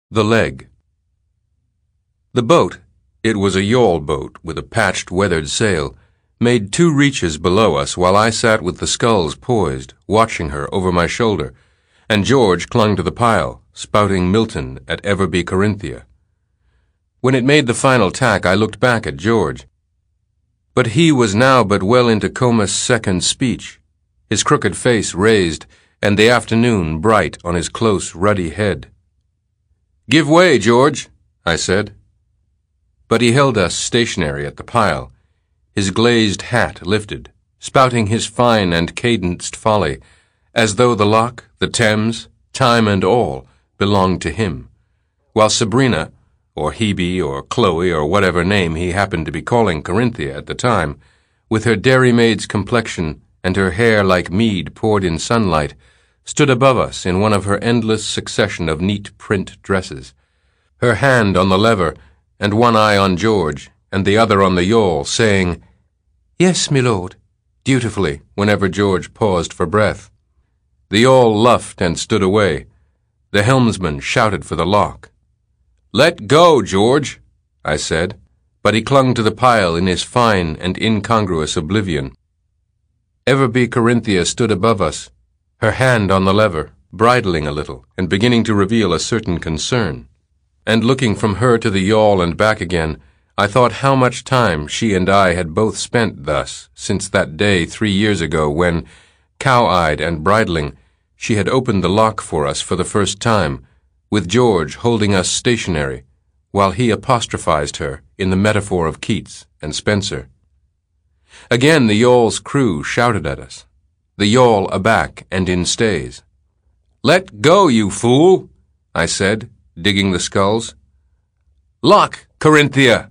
The leg. The boat, it was a yawl boat with a patched, weathered sail, made 2 reaches below us while I sat with the sculls poised, watching her over my shoulder, and George clung to the pile, spouting Milton at Ever be Corinthia. When it made the final tack, I looked back at George. But he was now but well into Comus' second speech, his crooked face raised, and the afternoon bright on his close, ruddy head. "Give way, George," I said. But he held us stationary at the pile, his glazed hat lifted, spouting his fine and cadenced folly, as though the loch, the Thames, time and all, belonged to him, while Sabrina, or Hebe, or Chloe, or whatever name he happened to be calling Corinthia at the time, with her dairymaid's complexion and her hair like mead poured in sunlight, stood above us in one of her endless succession of neat print dresses, her hand on the lever and one eye on George and the other on the yawl, saying, "Yes, my lord," dutifully whenever George paused for breath. The yawl luffed and stood away. The helmsman shouted for the loch. "Let go, George," I said, but he clung to the pile in his fine and incongruous oblivion. Ever be Corinthia stood above us, her hand on the lever, bridling a little and beginning to reveal a certain concern. And looking from her to the yawl and back again, I thought how much time she and I had both spent thus since that day 3 years ago when, cow-eyed and bridling, she had opened the loch for us for the first time, with George holding us stationary, while he apostrophized her in the metaphor of Keats and Spenser. Again the yawl's crew shouted at us, the yawl aback and in stays. "Let go, you fool," I said, digging the sculls. "Loch, Corinthia!"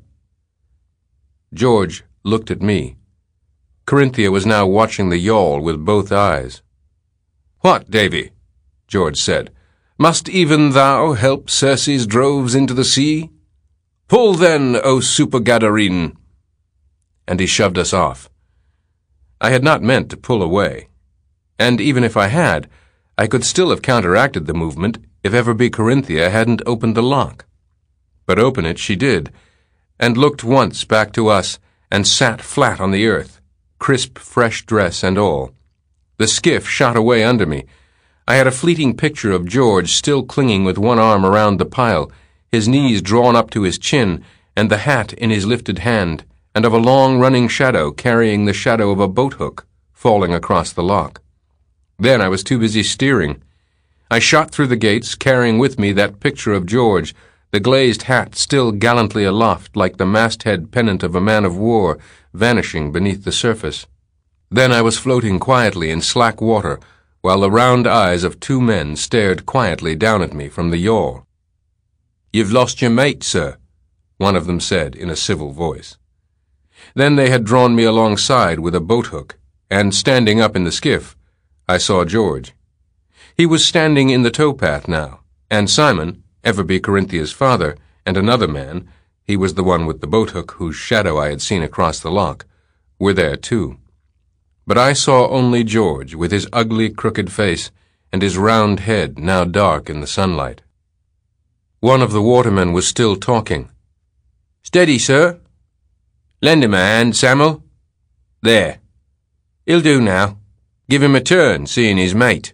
George looked at me. Corinthia was now watching the yawl with both eyes. "What, Davy?" George said. "Must even thou help Circe's droves into the sea? Pull then, O Supergadarene!" And he shoved us off. I had not meant to pull away, and even if I had, I could still have counteracted the movement if Ever be Corinthia hadn't opened the loch. But open it she did, and looked once back to us, and sat flat on the earth, crisp, fresh dress and all. The skiff shot away under me. I had a fleeting picture of George still clinging with one arm around the pile, his knees drawn up to his chin, and the hat in his lifted hand, and of a long running shadow carrying the shadow of a boat-hook falling across the loch. Then I was too busy steering. I shot through the gates, carrying with me that picture of George, the glazed hat still gallantly aloft like the masthead pennant of a man of war, vanishing beneath the surface. Then I was floating quietly in slack water, while the round eyes of 2 men stared quietly down at me from the yawl. "You've lost your mate, sir," one of them said in a civil voice. Then they had drawn me alongside with a boat-hook, and standing up in the skiff, I saw George. He was standing in the towpath now, and Simon, Ever be Corinthia's father, and another man, he was the one with the boat-hook whose shadow I had seen across the loch, were there too. But I saw only George with his ugly, crooked face and his round head now dark in the sunlight. One of the watermen was still talking. "Steady, sir. Lend him a hand, Samuel. There. He'll do now. Give him a turn, seeing his mate."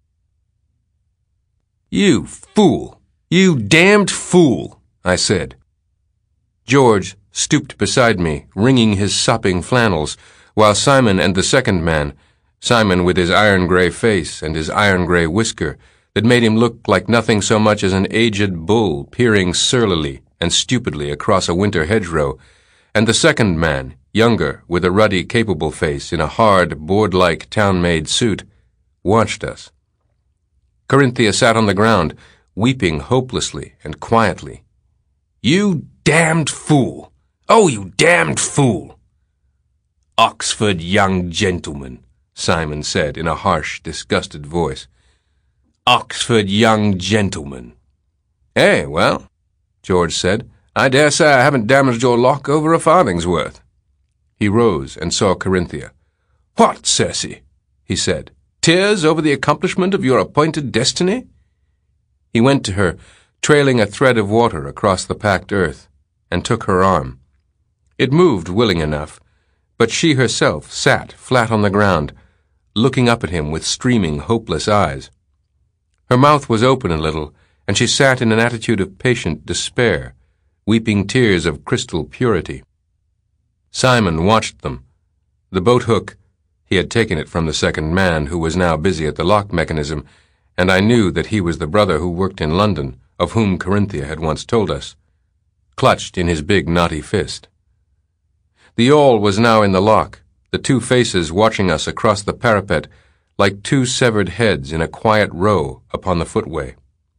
"You fool! You damned fool!" I said. George stooped beside me, wringing his sopping flannels, while Simon and the second man, Simon with his iron-gray face and his iron-gray whisker that made him look like nothing so much as an aged bull peering surlily and stupidly across a winter hedgerow, and the second man, younger, with a ruddy, capable face in a hard, board-like town-made suit, watched us. Corinthia sat on the ground, weeping hopelessly and quietly. "You damned fool! Oh, you damned fool!" "Oxford young gentleman," Simon said in a harsh, disgusted voice. "Oxford young gentleman." "Eh, well," George said, "I dare say I haven't damaged your loch over a farthing's worth." He rose and saw Corinthia. "What, Circe?" he said. "Tears over the accomplishment of your appointed destiny?" He went to her, trailing a thread of water across the packed earth, and took her arm. It moved willing enough, but she herself sat flat on the ground, looking up at him with streaming, hopeless eyes. Her mouth was open a little, and she sat in an attitude of patient despair, weeping tears of crystal purity. Simon watched them. The boat hook, he had taken it from the second man, who was now busy at the lock mechanism, and I knew that he was the brother who worked in London, of whom Corinthia had once told us, clutched in his big knotty fist. The yawl was now in the lock, the two faces watching us across the parapet like two severed heads in a quiet row upon the footway.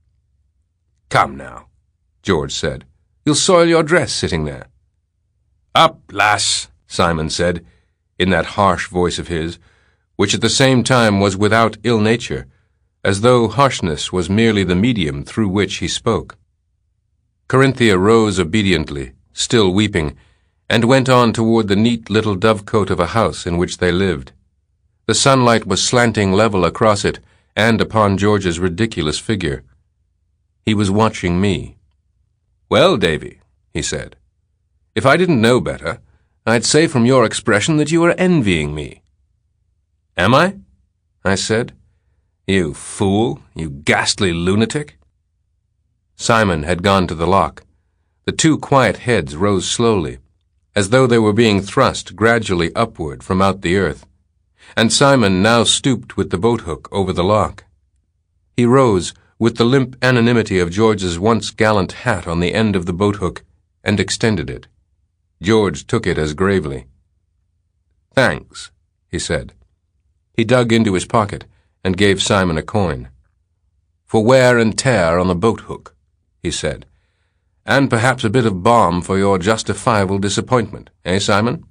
"Come now," George said. "You'll soil your dress sitting there." "Up, lass," Simon said, in that harsh voice of his, which at the same time was without ill nature, as though harshness was merely the medium through which he spoke. Corinthia rose obediently, still weeping, and went on toward the neat little dovecote of a house in which they lived. The sunlight was slanting level across it and upon George's ridiculous figure. He was watching me. "Well, Davy," he said, "if I didn't know better, I'd say from your expression that you are envying me." "Am I?" I said. "You fool, you ghastly lunatic." Simon had gone to the lock. The two quiet heads rose slowly, as though they were being thrust gradually upward from out the earth, and Simon now stooped with the boat hook over the lock. He rose with the limp anonymity of George's once gallant hat on the end of the boat hook and extended it. George took it as gravely. "Thanks," he said. He dug into his pocket and gave Simon a coin. "For wear and tear on the boat hook," he said. "And perhaps a bit of balm for your justifiable disappointment, eh, Simon?"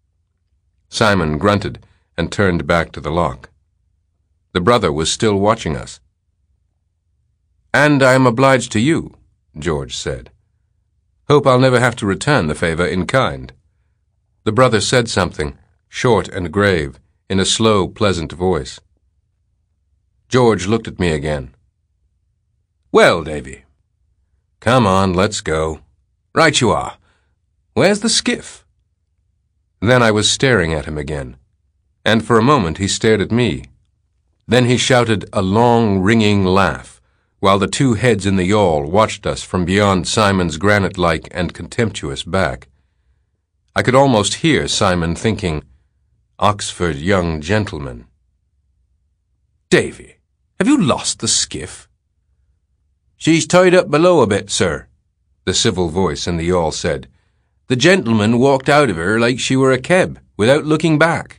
Simon grunted and turned back to the lock. The brother was still watching us. "And I am obliged to you," George said. "Hope I'll never have to return the favor in kind." The brother said something, short and grave, in a slow, pleasant voice. George looked at me again. "Well, Davy." "Come on, let's go." "Right you are. Where's the skiff?" Then I was staring at him again, and for a moment he stared at me. Then he shouted a long, ringing laugh, while the two heads in the yawl watched us from beyond Simon's granite-like and contemptuous back. I could almost hear Simon thinking, "Oxford young gentleman." "Davy, have you lost the skiff?" "She's tied up below a bit, sir," the civil voice in the yawl said. "The gentleman walked out of her like she were a keb, without looking back."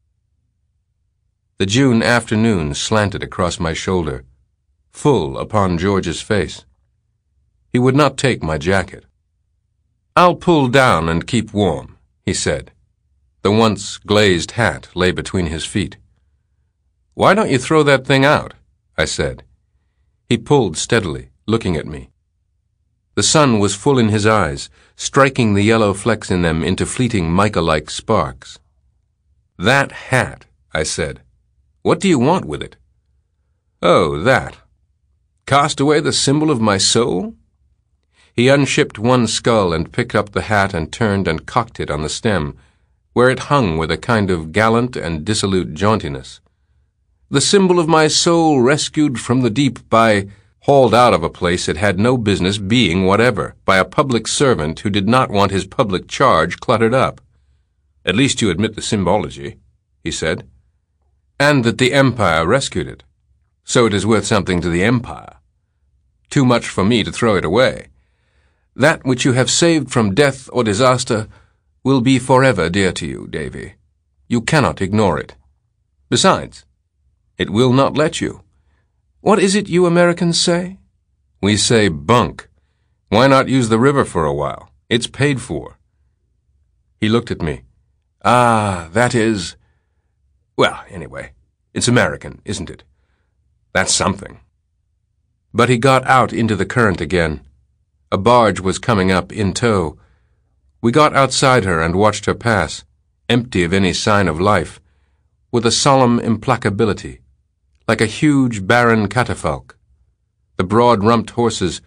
The June afternoon slanted across my shoulder, full upon George's face. He would not take my jacket. "I'll pull down and keep warm," he said. The once glazed hat lay between his feet. "Why don't you throw that thing out?" I said. He pulled steadily, looking at me. The sun was full in his eyes, striking the yellow flecks in them into fleeting mica-like sparks. "That hat," I said. "What do you want with it?" "Oh, that. Cast away the symbol of my soul?" He unshipped one skull and picked up the hat and turned and cocked it on the stem, where it hung with a kind of gallant and dissolute jauntiness. "The symbol of my soul rescued from the deep by, hauled out of a place it had no business being whatever, by a public servant who did not want his public charge cluttered up. At least you admit the symbology," he said. "And that the Empire rescued it. So it is worth something to the Empire. Too much for me to throw it away. That which you have saved from death or disaster will be forever dear to you, Davy. You cannot ignore it. Besides, it will not let you. What is it you Americans say?" "We say bunk. Why not use the river for a while? It's paid for." He looked at me. "Ah, that is... Well, anyway, it's American, isn't it? That's something." But he got out into the current again. A barge was coming up in tow. We got outside her and watched her pass, empty of any sign of life, with a solemn implacability, like a huge barren catafalque. The broad-rumped horses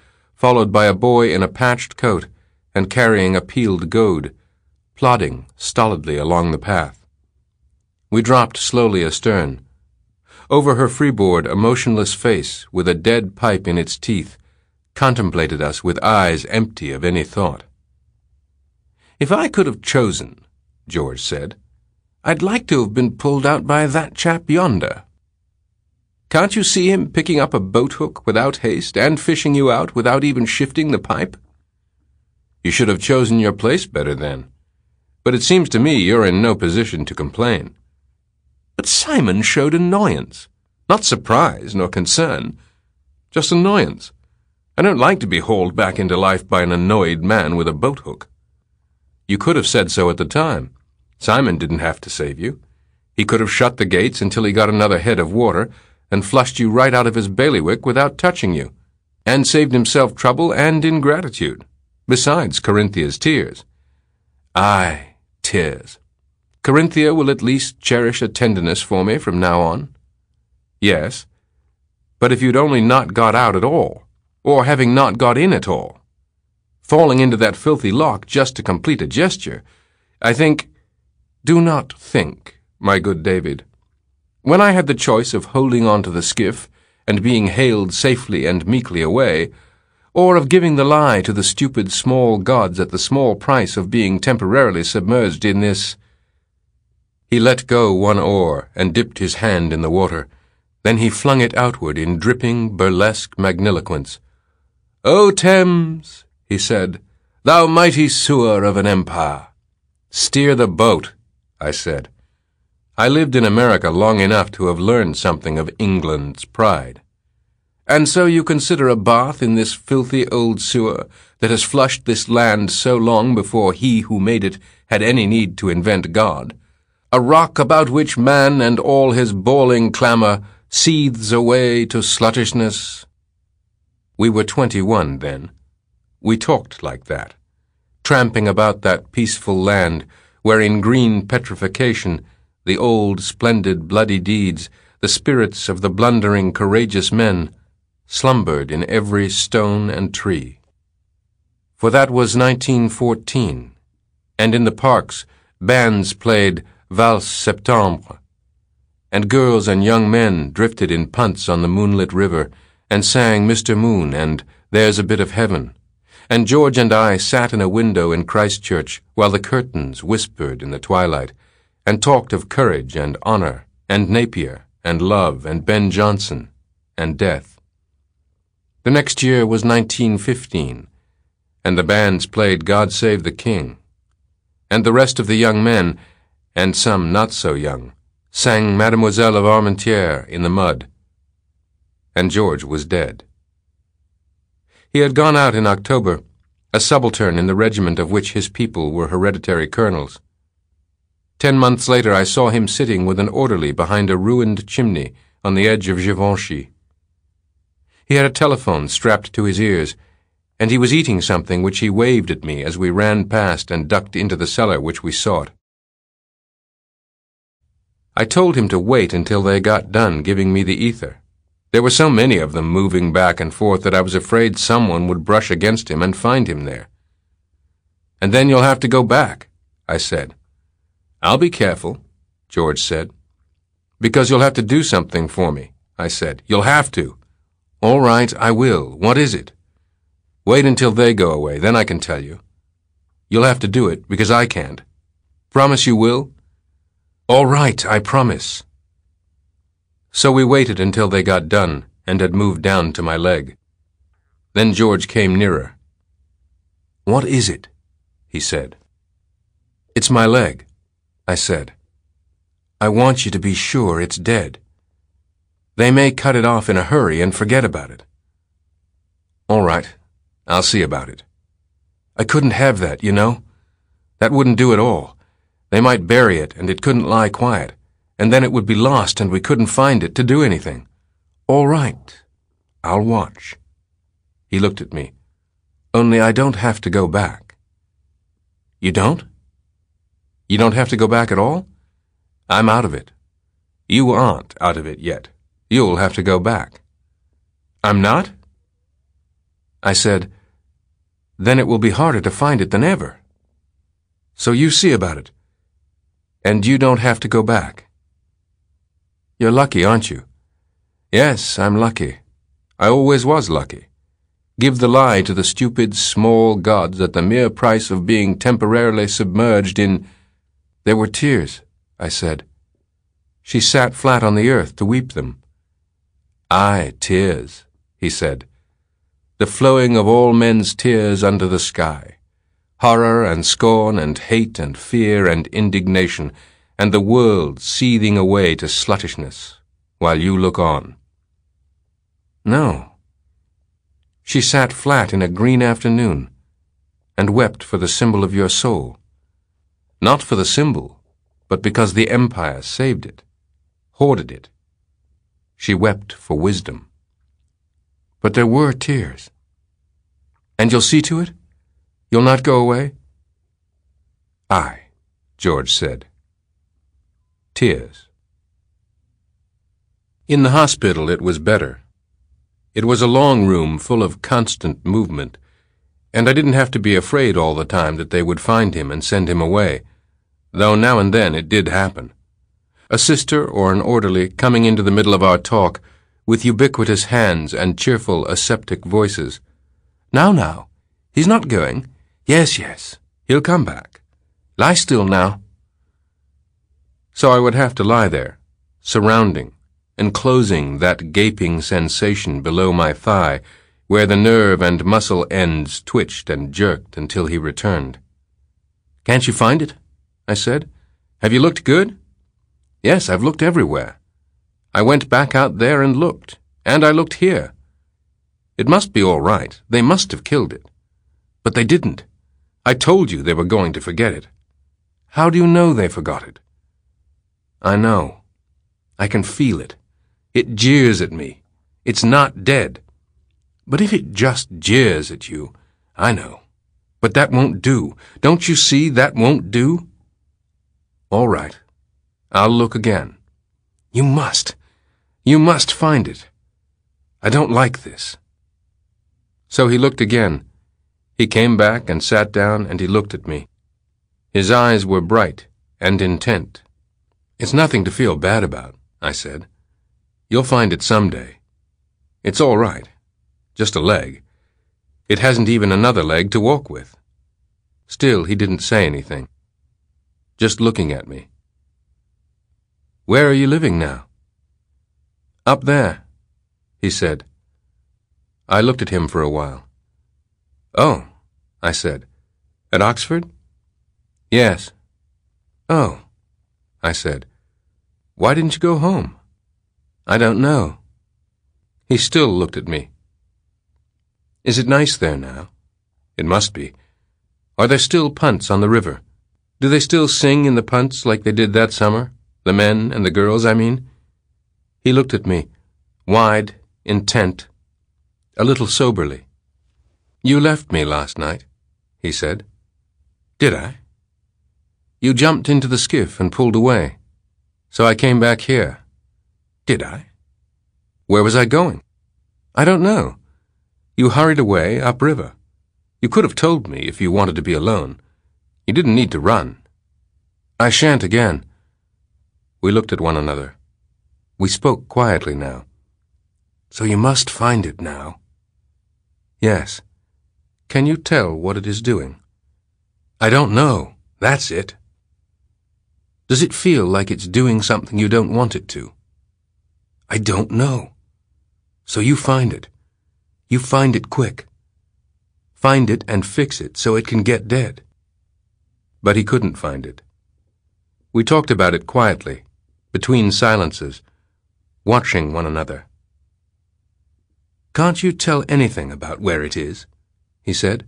followed by a boy in a patched coat and carrying a peeled gourd, plodding stolidly along the path. We dropped slowly astern. Over her freeboard, a motionless face, with a dead pipe in its teeth, contemplated us with eyes empty of any thought. "If I could have chosen," George said, "I'd like to have been pulled out by that chap yonder. Can't you see him picking up a boat-hook without haste and fishing you out without even shifting the pipe? You should have chosen your place better then. But it seems to me you're in no position to complain." "But Simon showed annoyance. Not surprise nor concern. Just annoyance. I don't like to be hauled back into life by an annoyed man with a boat-hook." "You could have said so at the time. Simon didn't have to save you. He could have shut the gates until he got another head of water and flushed you right out of his bailiwick without touching you, and saved himself trouble and ingratitude, besides Corinthia's tears." "Aye, tears. Corinthia will at least cherish a tenderness for me from now on." "Yes, but if you'd only not got out at all, or having not got in at all, falling into that filthy lock just to complete a gesture, I think—" "Do not think, my good David. When I had the choice of holding on to the skiff and being hailed safely and meekly away, or of giving the lie to the stupid small gods at the small price of being temporarily submerged in this—" He let go one oar and dipped his hand in the water. Then he flung it outward in dripping, burlesque magniloquence. "O Thames," he said, "thou mighty sewer of an empire." "Steer the boat," I said. I lived in America long enough to have learned something of England's pride. "And so you consider a bath in this filthy old sewer that has flushed this land so long before he who made it had any need to invent God, a rock about which man and all his bawling clamour seethes away to sluttishness?" We were 21 then. We talked like that, tramping about that peaceful land where in green petrification the old, splendid, bloody deeds, the spirits of the blundering, courageous men, slumbered in every stone and tree. For that was 1914, and in the parks bands played Valse Septembre, and girls and young men drifted in punts on the moonlit river and sang Mr. Moon and There's a Bit of Heaven, and George and I sat in a window in Christchurch while the curtains whispered in the twilight, and talked of courage and honor, and Napier, and love, and Ben Jonson, and death. The next year was 1915, and the bands played God Save the King, and the rest of the young men, and some not so young, sang Mademoiselle of Armentières in the mud, and George was dead. He had gone out in October, a subaltern in the regiment of which his people were hereditary colonels. 10 months later I saw him sitting with an orderly behind a ruined chimney on the edge of Givenchy. He had a telephone strapped to his ears, and he was eating something which he waved at me as we ran past and ducked into the cellar which we sought. I told him to wait until they got done giving me the ether. There were so many of them moving back and forth that I was afraid someone would brush against him and find him there. "And then you'll have to go back," I said. "I'll be careful," George said. "Because you'll have to do something for me," I said. "You'll have to." "All right, I will. What is it?" "Wait until they go away, then I can tell you." "You'll have to do it, because I can't." "Promise you will?" "All right, I promise." So we waited until they got done and had moved down to my leg. Then George came nearer. "What is it?" he said. "It's my leg," I said. "I want you to be sure it's dead. They may cut it off in a hurry and forget about it." "All right, I'll see about it." "I couldn't have that, you know. That wouldn't do at all. They might bury it and it couldn't lie quiet, and then it would be lost and we couldn't find it to do anything." "All right, I'll watch." He looked at me. "Only I don't have to go back." "You don't? You don't have to go back at all?" "I'm out of it." "You aren't out of it yet. You'll have to go back." "I'm not?" I said, "Then it will be harder to find it than ever. So you see about it. And you don't have to go back. You're lucky, aren't you?" "Yes, I'm lucky. I always was lucky. Give the lie to the stupid, small gods at the mere price of being temporarily submerged in—" "There were tears," I said. She sat flat on the earth to weep them. "Aye, tears," he said. "The flowing of all men's tears under the sky. Horror and scorn and hate and fear and indignation, and the world seething away to sluttishness, while you look on." No. She sat flat in a green afternoon, and wept for the symbol of your soul. Not for the symbol, but because the empire saved it, hoarded it. She wept for wisdom. But there were tears. "And you'll see to it? You'll not go away?" "Aye," George said. Tears. In the hospital it was better. It was a long room full of constant movement, and I didn't have to be afraid all the time that they would find him and send him away, though now and then it did happen. A sister or an orderly coming into the middle of our talk with ubiquitous hands and cheerful aseptic voices. Now, he's not going. Yes, he'll come back. Lie still now." So I would have to lie there, surrounding, enclosing that gaping sensation below my thigh where the nerve and muscle ends twitched and jerked until he returned. "Can't you find it?" I said. "Have you looked good?" "Yes, I've looked everywhere. I went back out there and looked, and I looked here. It must be all right. They must have killed it. But they didn't. I told you they were going to forget it." "How do you know they forgot it?" "I know. I can feel it. It jeers at me. It's not dead. But if it just jeers at you, I know. But that won't do. Don't you see that won't do?" "All right. I'll look again." You must find it. I don't like this." So he looked again. He came back and sat down and he looked at me. His eyes were bright and intent. "It's nothing to feel bad about," I said. "You'll find it someday. It's all right. Just a leg. It hasn't even another leg to walk with." Still, he didn't say anything, just looking at me. "Where are you living now?" "Up there," he said. I looked at him for a while. "Oh," I said. "At Oxford?" "Yes." "Oh," I said. "Why didn't you go home?" "I don't know." He still looked at me. "Is it nice there now?" "It must be. Are there still punts on the river? Do they still sing in the punts like they did that summer? The men and the girls, I mean?" He looked at me, wide, intent, a little soberly. "You left me last night," he said. "Did I?" "You jumped into the skiff and pulled away. So I came back here." "Did I?" "Where was I going?" "I don't know. You hurried away upriver. You could have told me if you wanted to be alone. You didn't need to run." "I shan't again." We looked at one another. We spoke quietly now. "So you must find it now." "Yes. Can you tell what it is doing?" "I don't know. That's it." "Does it feel like it's doing something you don't want it to?" "I don't know." "So you find it. You find it quick. Find it and fix it so it can get dead." But he couldn't find it. We talked about it quietly, between silences, watching one another. "Can't you tell anything about where it is?" he said.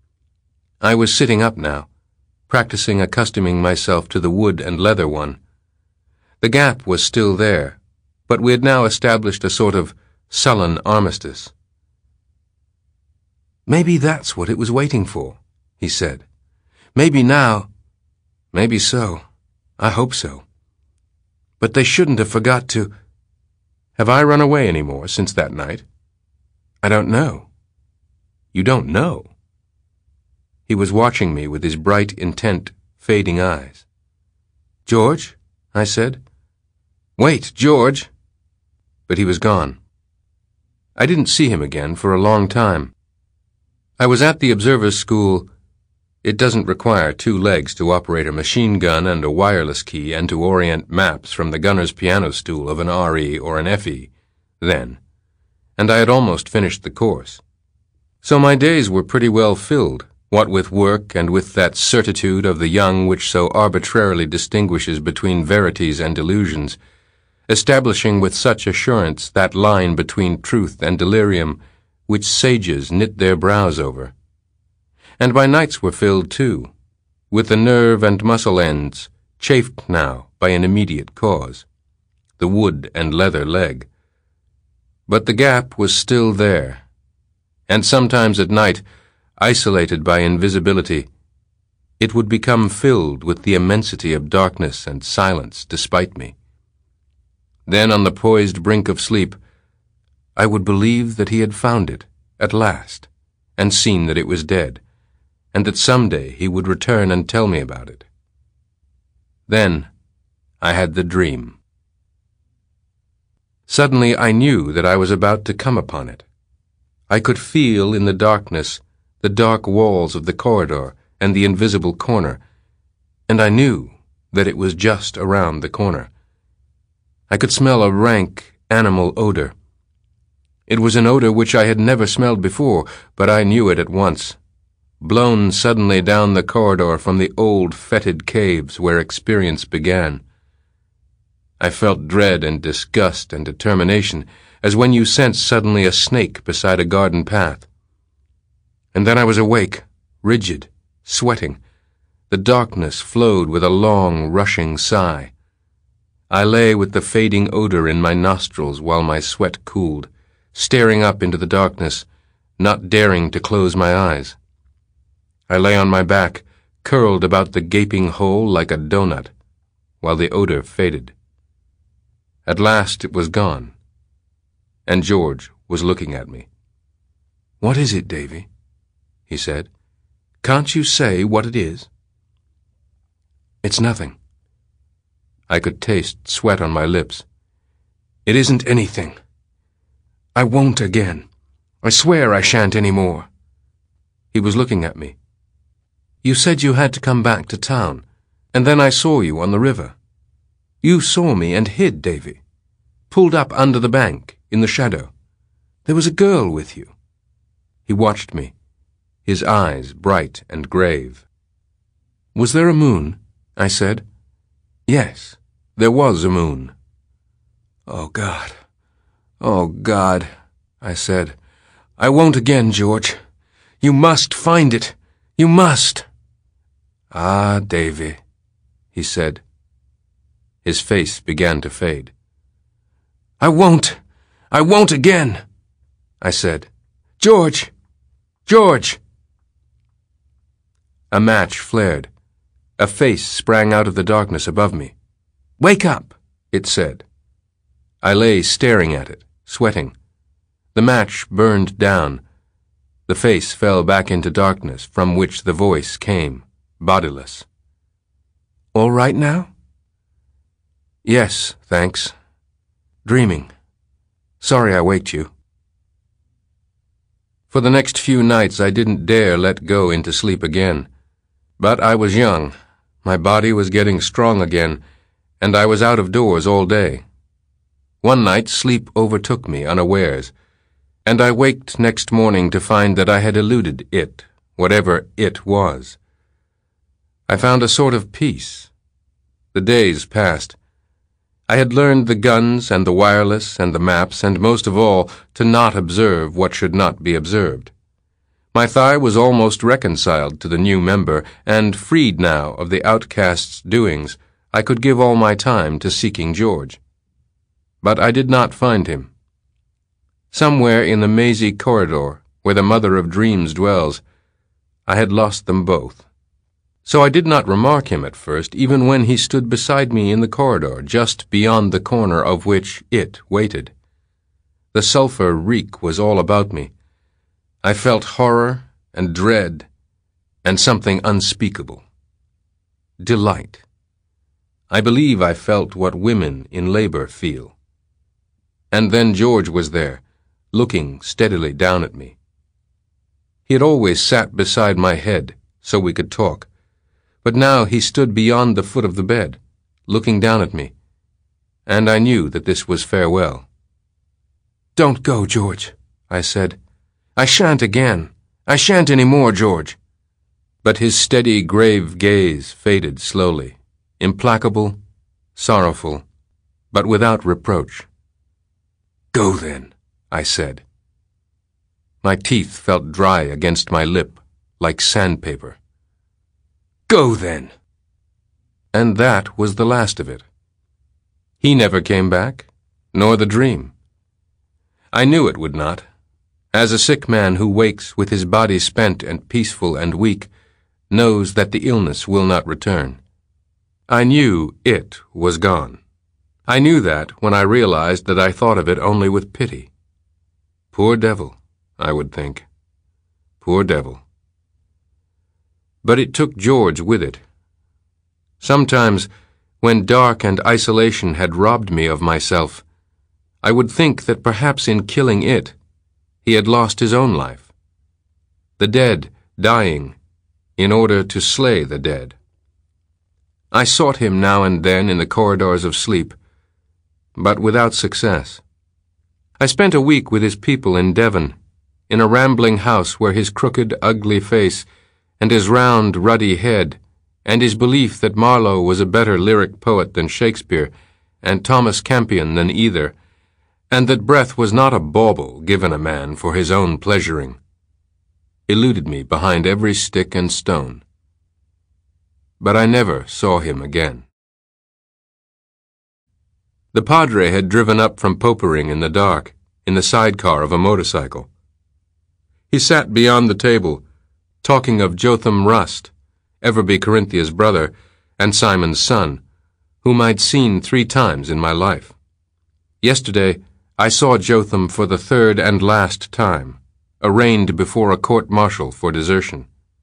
I was sitting up now, practicing accustoming myself to the wood and leather one. The gap was still there, but we had now established a sort of sullen armistice. "Maybe that's what it was waiting for," he said. "Maybe now—" "Maybe so. I hope so. But they shouldn't have forgot to— Have I run away any more since that night?" "I don't know." You don't know." He was watching me with his bright, intent, fading eyes. "George?" I said. "Wait, George!" But he was gone. I didn't see him again for a long time. I was at the observer's school. It doesn't require 2 legs to operate a machine gun and a wireless key and to orient maps from the gunner's piano stool of an RE or an FE, then, and I had almost finished the course. So my days were pretty well filled, what with work and with that certitude of the young which so arbitrarily distinguishes between verities and illusions, establishing with such assurance that line between truth and delirium which sages knit their brows over. And my nights were filled, too, with the nerve and muscle ends, chafed now by an immediate cause, the wood and leather leg. But the gap was still there, and sometimes at night, isolated by invisibility, it would become filled with the immensity of darkness and silence despite me. Then, on the poised brink of sleep, I would believe that he had found it, at last, and seen that it was dead, and that some day he would return and tell me about it. Then I had the dream. Suddenly I knew that I was about to come upon it. I could feel in the darkness the dark walls of the corridor and the invisible corner, and I knew that it was just around the corner. I could smell a rank animal odor. It was an odor which I had never smelled before, but I knew it at once, blown suddenly down the corridor from the old fetid caves where experience began. I felt dread and disgust and determination, as when you sense suddenly a snake beside a garden path. And then I was awake, rigid, sweating. The darkness flowed with a long, rushing sigh. I lay with the fading odor in my nostrils while my sweat cooled, staring up into the darkness, not daring to close my eyes. I lay on my back, curled about the gaping hole like a doughnut, while the odor faded. At last it was gone, and George was looking at me. "What is it, Davy?" he said. "Can't you say what it is?" "It's nothing." I could taste sweat on my lips. "It isn't anything. I won't again. I swear I shan't any more." He was looking at me. "You said you had to come back to town, and then I saw you on the river. You saw me and hid, Davy. Pulled up under the bank, in the shadow. There was a girl with you." He watched me, his eyes bright and grave. "Was there a moon?" I said. "Yes, there was a moon." "Oh, God. Oh, God," I said. "I won't again, George. You must find it. You must." "Ah, Davy," he said. His face began to fade. "I won't. I won't again," I said. "George! George!" A match flared. A face sprang out of the darkness above me. "Wake up," it said. I lay staring at it, sweating. The match burned down. The face fell back into darkness, from which the voice came, bodiless. "All right now?" "Yes, thanks. Dreaming. Sorry I waked you." For the next few nights I didn't dare let go into sleep again. But I was young, my body was getting strong again, and I was out of doors all day. One night sleep overtook me unawares, and I waked next morning to find that I had eluded it, whatever it was. I found a sort of peace. The days passed. I had learned the guns and the wireless and the maps, and most of all, to not observe what should not be observed. My thigh was almost reconciled to the new member, and freed now of the outcast's doings, I could give all my time to seeking George. But I did not find him. Somewhere in the mazy corridor, where the mother of dreams dwells, I had lost them both. So I did not remark him at first, even when he stood beside me in the corridor, just beyond the corner of which it waited. The sulphur reek was all about me. I felt horror and dread and something unspeakable. Delight. I believe I felt what women in labor feel. And then George was there, looking steadily down at me. He had always sat beside my head so we could talk, but now he stood beyond the foot of the bed, looking down at me, and I knew that this was farewell. "Don't go, George," I said. "I shan't again. I shan't any more, George." But his steady, grave gaze faded slowly, implacable, sorrowful, but without reproach. "Go then," I said. My teeth felt dry against my lip, like sandpaper. "Go then." And that was the last of it. He never came back, nor the dream. I knew it would not. As a sick man who wakes with his body spent and peaceful and weak knows that the illness will not return. I knew it was gone. I knew that when I realized that I thought of it only with pity. Poor devil, I would think. Poor devil. But it took George with it. Sometimes, when dark and isolation had robbed me of myself, I would think that perhaps in killing it, he had lost his own life. The dead dying in order to slay the dead. I sought him now and then in the corridors of sleep, but without success. I spent a week with his people in Devon, in a rambling house where his crooked, ugly face and his round, ruddy head and his belief that Marlowe was a better lyric poet than Shakespeare and Thomas Campion than either, and that breath was not a bauble given a man for his own pleasuring, eluded me behind every stick and stone. But I never saw him again. The padre had driven up from Poperinghe in the dark, in the sidecar of a motorcycle. He sat beyond the table, talking of Jotham Rust, Everby Corinthia's brother, and Simon's son, whom I'd seen 3 times in my life. Yesterday, I saw Jotham for the 3rd and last time, arraigned before a court-martial for desertion.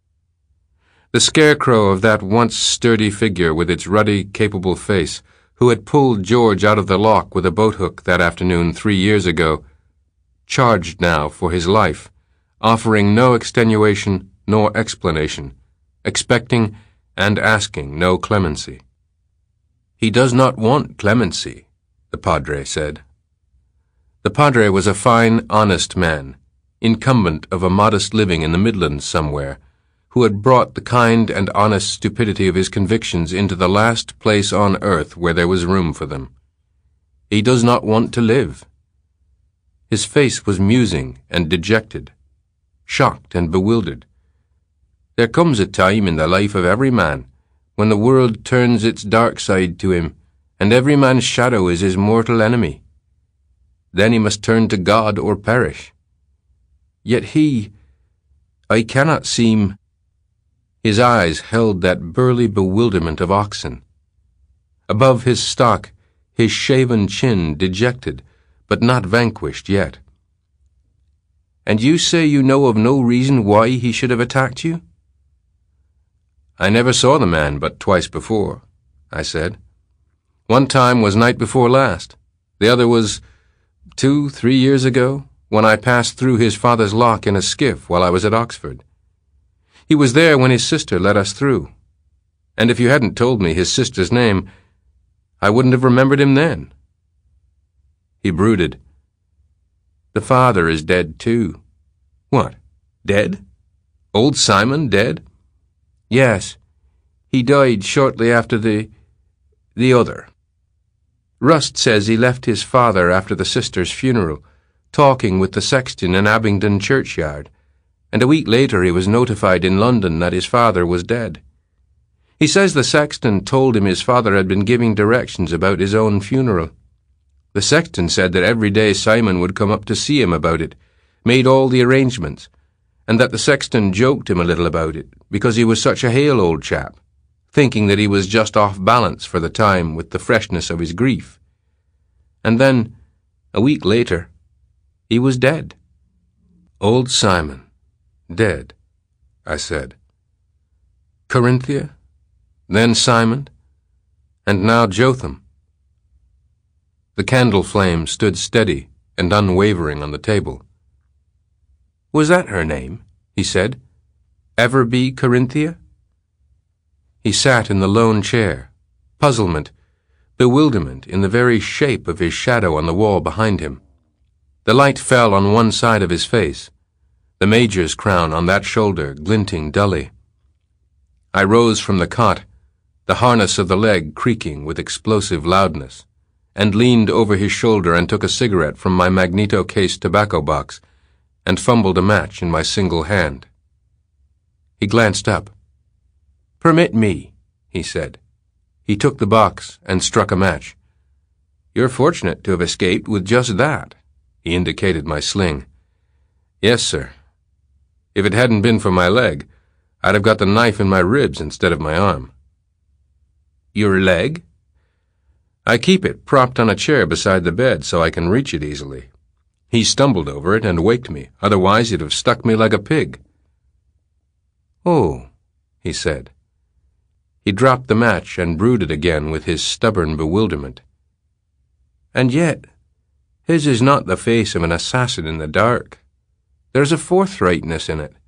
The scarecrow of that once sturdy figure with its ruddy, capable face, who had pulled George out of the lock with a boat-hook that afternoon 3 years ago, charged now for his life, offering no extenuation nor explanation, expecting and asking no clemency. "He does not want clemency," the padre said. The padre was a fine, honest man, incumbent of a modest living in the Midlands somewhere, who had brought the kind and honest stupidity of his convictions into the last place on earth where there was room for them. He does not want to live. His face was musing and dejected, shocked and bewildered. There comes a time in the life of every man when the world turns its dark side to him, and every man's shadow is his mortal enemy. Then he must turn to God or perish. Yet I cannot seem... His eyes held that burly bewilderment of oxen. Above his stock, his shaven chin dejected, but not vanquished yet. "And you say you know of no reason why he should have attacked you?" "I never saw the man but twice before," I said. "One time was night before last. The other was 2-3 years ago, when I passed through his father's lock in a skiff while I was at Oxford. He was there when his sister let us through, and if you hadn't told me his sister's name, I wouldn't have remembered him then." He brooded. "The father is dead too." "What? Dead? Old Simon dead?" "Yes. He died shortly after the other. Rust says he left his father after the sister's funeral, talking with the sexton in Abingdon churchyard, and a week later he was notified in London that his father was dead. He says the sexton told him his father had been giving directions about his own funeral. The sexton said that every day Simon would come up to see him about it, made all the arrangements, and that the sexton joked him a little about it, because he was such a hale old chap, thinking that he was just off balance for the time with the freshness of his grief. And then, a week later, he was dead. Old Simon. dead, I said. Corinthia, then Simon, and now Jotham. The candle flame stood steady and unwavering on the table. Was that her name? He said. Ever be Corinthia? He sat in the lone chair, puzzlement, bewilderment in the very shape of his shadow on the wall behind him. The light fell on one side of his face, the major's crown on that shoulder glinting dully. I rose from the cot, the harness of the leg creaking with explosive loudness, and leaned over his shoulder and took a cigarette from my magneto-cased tobacco box and fumbled a match in my single hand. He glanced up. "Permit me," he said. He took the box and struck a match. "You're fortunate to have escaped with just that." He indicated my sling. "Yes, sir. If it hadn't been for my leg, I'd have got the knife in my ribs instead of my arm." "Your leg?" "I keep it propped on a chair beside the bed so I can reach it easily. He stumbled over it and waked me, otherwise he'd have stuck me like a pig." "Oh," he said. He dropped the match and brooded again with his stubborn bewilderment. "And yet, his is not the face of an assassin in the dark. There's a forthrightness in it.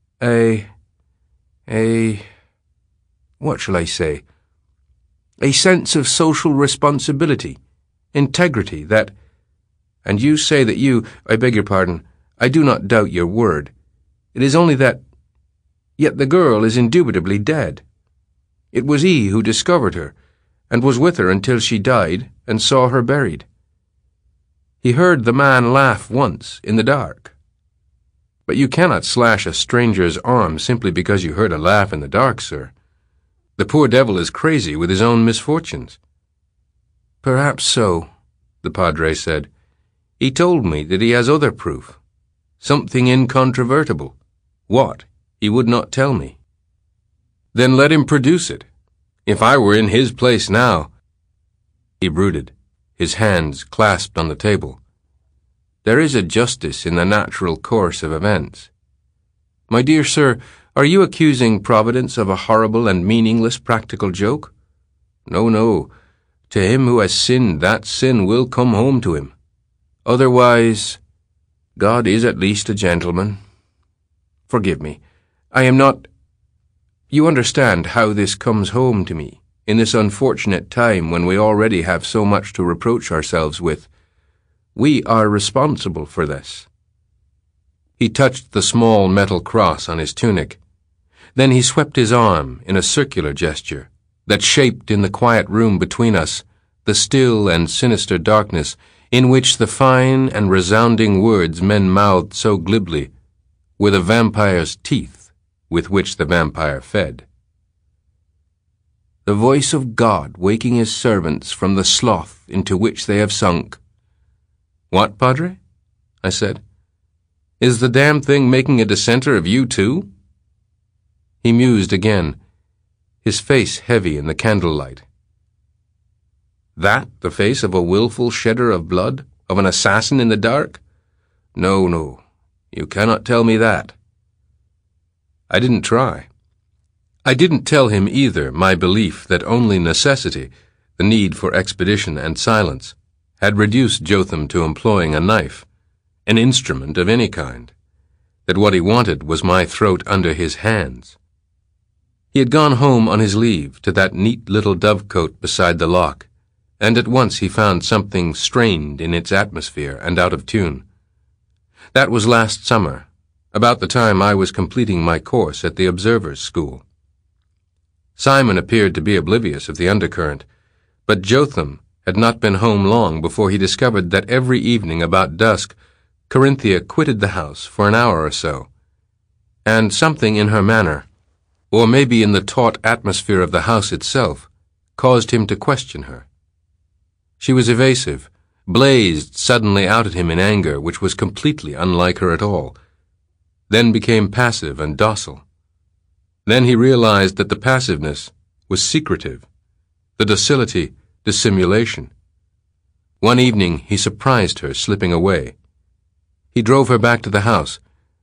What shall I say? A sense of social responsibility, integrity, that— And you say that I beg your pardon, I do not doubt your word. It is only that— Yet the girl is indubitably dead. It was he who discovered her, and was with her until she died and saw her buried. He heard the man laugh once in the dark. But you cannot slash a stranger's arm simply because you heard a laugh in the dark, sir. The poor devil is crazy with his own misfortunes." "Perhaps so," the padre said. "He told me that he has other proof, something incontrovertible. What, he would not tell me." "Then let him produce it. If I were in his place now—" He brooded, his hands clasped on the table. "There is a justice in the natural course of events. My dear sir, are you accusing Providence of a horrible and meaningless practical joke? No, no. To him who has sinned, that sin will come home to him. Otherwise, God is at least a gentleman. Forgive me. I am not— You understand how this comes home to me, in this unfortunate time when we already have so much to reproach ourselves with. We are responsible for this." He touched the small metal cross on his tunic. Then he swept his arm in a circular gesture that shaped in the quiet room between us the still and sinister darkness in which the fine and resounding words men mouthed so glibly were the vampire's teeth with which the vampire fed. "The voice of God waking his servants from the sloth into which they have sunk." "What, Padre?" I said. "Is the damn thing making a dissenter of you too?" He mused again, his face heavy in the candlelight. "That the face of a willful shedder of blood, of an assassin in the dark? No, no, you cannot tell me that." I didn't try. I didn't tell him either my belief that only necessity, the need for expedition and silence, had reduced Jotham to employing a knife, an instrument of any kind, that what he wanted was my throat under his hands. He had gone home on his leave to that neat little dovecote beside the lock, and at once he found something strained in its atmosphere and out of tune. That was last summer, about the time I was completing my course at the Observers' School. Simon appeared to be oblivious of the undercurrent, but Jotham had not been home long before he discovered that every evening about dusk Corinthia quitted the house for an hour or so, and something in her manner, or maybe in the taut atmosphere of the house itself, caused him to question her. She was evasive, blazed suddenly out at him in anger which was completely unlike her at all, then became passive and docile. Then he realized that the passiveness was secretive, the docility dissimulation. One evening he surprised her slipping away. He drove her back to the house,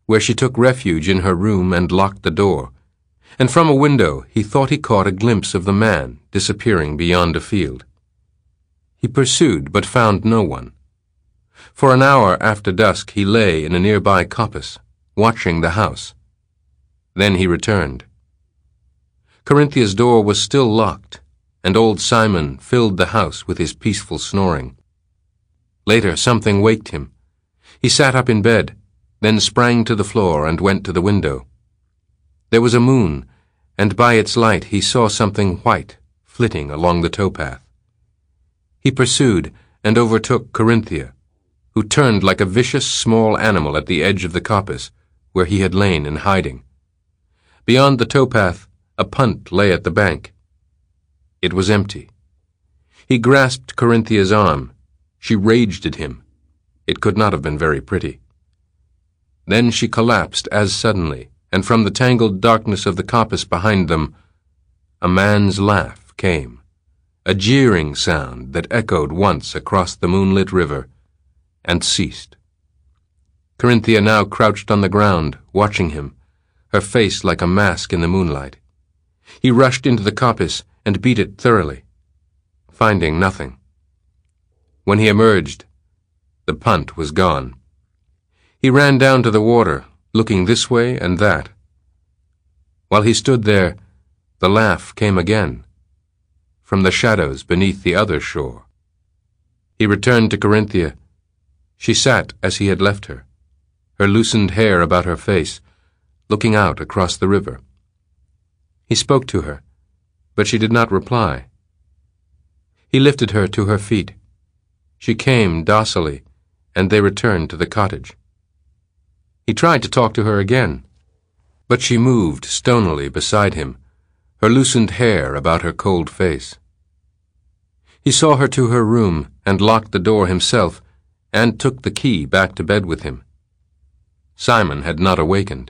where she took refuge in her room and locked the door, and from a window he thought he caught a glimpse of the man disappearing beyond a field. He pursued, but found no one. For an hour after dusk he lay in a nearby coppice, watching the house. Then he returned. Corinthia's door was still locked, and old Simon filled the house with his peaceful snoring. Later something waked him. He sat up in bed, then sprang to the floor and went to the window. There was a moon, and by its light he saw something white flitting along the towpath. He pursued and overtook Corinthia, who turned like a vicious small animal at the edge of the coppice, where he had lain in hiding. Beyond the towpath, a punt lay at the bank. It was empty. He grasped Corinthia's arm. She raged at him. It could not have been very pretty. Then she collapsed as suddenly, and from the tangled darkness of the coppice behind them, a man's laugh came, a jeering sound that echoed once across the moonlit river, and ceased. Corinthia now crouched on the ground, watching him, her face like a mask in the moonlight. He rushed into the coppice and beat it thoroughly, finding nothing. When he emerged, the punt was gone. He ran down to the water, looking this way and that. While he stood there, the laugh came again, from the shadows beneath the other shore. He returned to Corinthia. She sat as he had left her, her loosened hair about her face, looking out across the river. He spoke to her, but she did not reply. He lifted her to her feet. She came docilely, and they returned to the cottage. He tried to talk to her again, but she moved stonily beside him, her loosened hair about her cold face. He saw her to her room and locked the door himself, and took the key back to bed with him. Simon had not awakened.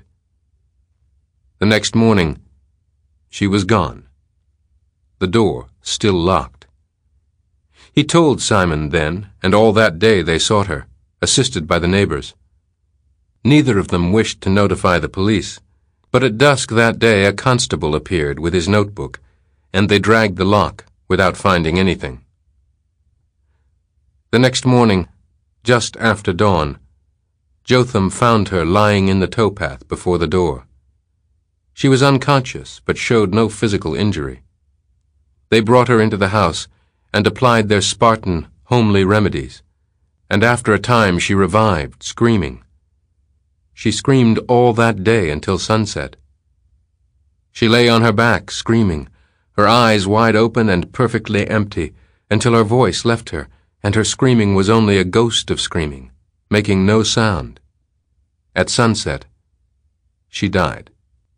The next morning, she was gone, the door still locked. He told Simon then, and all that day they sought her, assisted by the neighbors. Neither of them wished to notify the police, but at dusk that day a constable appeared with his notebook, and they dragged the lock without finding anything. The next morning, just after dawn, Jotham found her lying in the towpath before the door. She was unconscious, but showed no physical injury. They brought her into the house and applied their Spartan, homely remedies, and after a time she revived, screaming. She screamed all that day until sunset. She lay on her back, screaming, her eyes wide open and perfectly empty, until her voice left her, and her screaming was only a ghost of screaming, making no sound. At sunset, she died.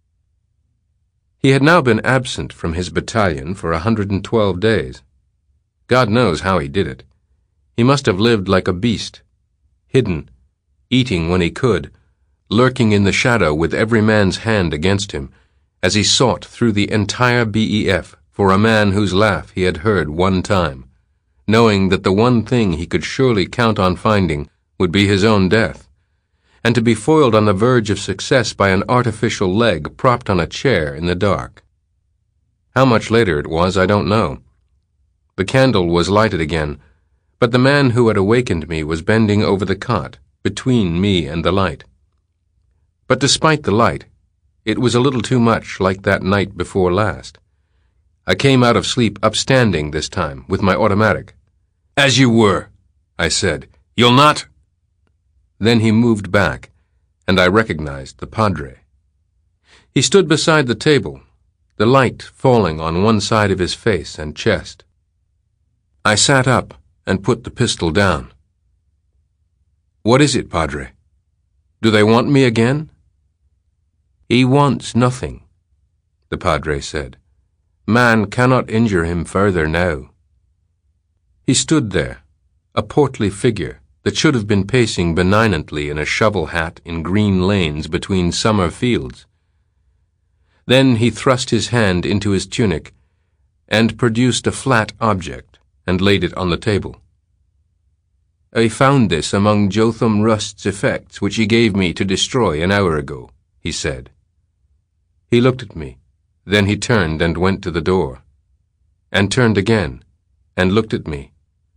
He had now been absent from his battalion for 112 days. God knows how he did it. He must have lived like a beast, hidden, eating when he could, lurking in the shadow with every man's hand against him, as he sought through the entire BEF for a man whose laugh he had heard one time, knowing that the one thing he could surely count on finding would be his own death, and to be foiled on the verge of success by an artificial leg propped on a chair in the dark. How much later it was, I don't know. The candle was lighted again, but the man who had awakened me was bending over the cot, between me and the light. But despite the light, it was a little too much like that night before last. I came out of sleep upstanding this time, with my automatic. "As you were," I said. "You'll not—" Then he moved back, and I recognized the Padre. He stood beside the table, the light falling on one side of his face and chest. I sat up and put the pistol down. "What is it, Padre? Do they want me again?" "He wants nothing," the Padre said. "Man cannot injure him further now." He stood there, a portly figure that should have been pacing benignantly in a shovel hat in green lanes between summer fields. Then he thrust his hand into his tunic and produced a flat object and laid it on the table. I found this among Jotham Rust's effects, which he gave me to destroy an hour ago," he said. He looked at me. Then he turned and went to the door, and turned again, and looked at me.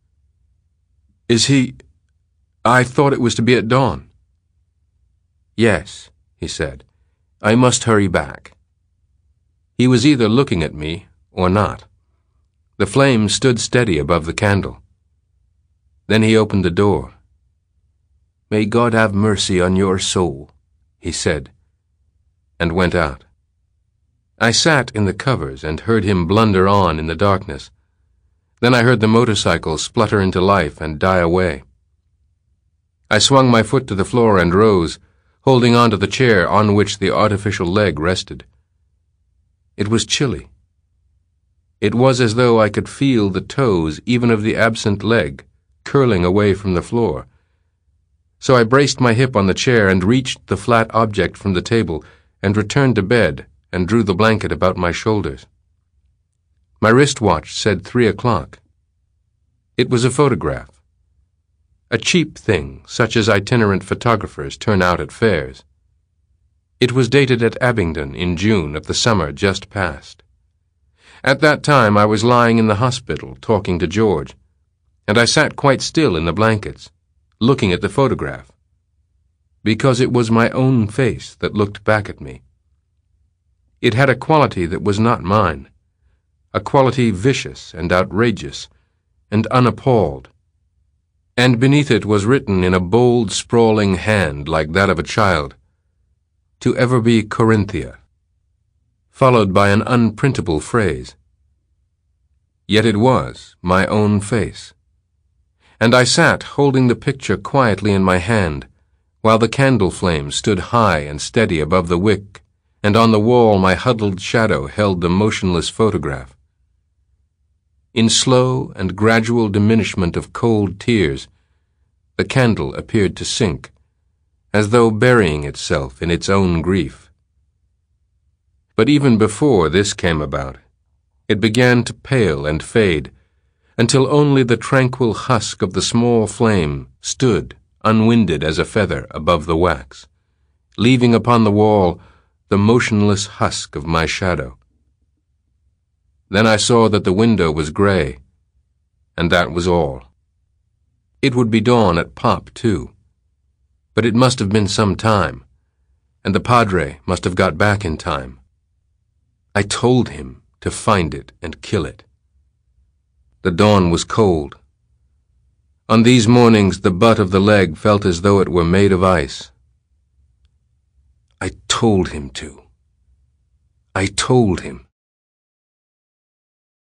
"Is he... I thought it was to be at dawn." "Yes," he said. "I must hurry back." He was either looking at me or not. The flame stood steady above the candle. Then he opened the door. "May God have mercy on your soul," he said, and went out. I sat in the covers and heard him blunder on in the darkness. Then I heard the motorcycle splutter into life and die away. I swung my foot to the floor and rose, holding on to the chair on which the artificial leg rested. It was chilly. It was as though I could feel the toes, even of the absent leg, curling away from the floor. So I braced my hip on the chair and reached the flat object from the table and returned to bed and drew the blanket about my shoulders. My wristwatch said 3 o'clock. It was a photograph. A cheap thing, such as itinerant photographers turn out at fairs. It was dated at Abingdon in June of the summer just past. At that time I was lying in the hospital talking to George, and I sat quite still in the blankets, looking at the photograph, because it was my own face that looked back at me. It had a quality that was not mine, a quality vicious and outrageous and unappalled, and beneath it was written in a bold, sprawling hand like that of a child, "To ever be Corinthia," followed by an unprintable phrase. Yet it was my own face, and I sat holding the picture quietly in my hand, while the candle flame stood high and steady above the wick, and on the wall my huddled shadow held the motionless photograph. In slow and gradual diminishment of cold tears, the candle appeared to sink, as though burying itself in its own grief. But even before this came about, it began to pale and fade, until only the tranquil husk of the small flame stood, unwinded as a feather, above the wax, leaving upon the wall the motionless husk of my shadow. Then I saw that the window was gray, and that was all. It would be dawn at Pop, too, but it must have been some time, and the padre must have got back in time. I told him to find it and kill it. The dawn was cold. On these mornings the butt of the leg felt as though it were made of ice. I told him to. I told him.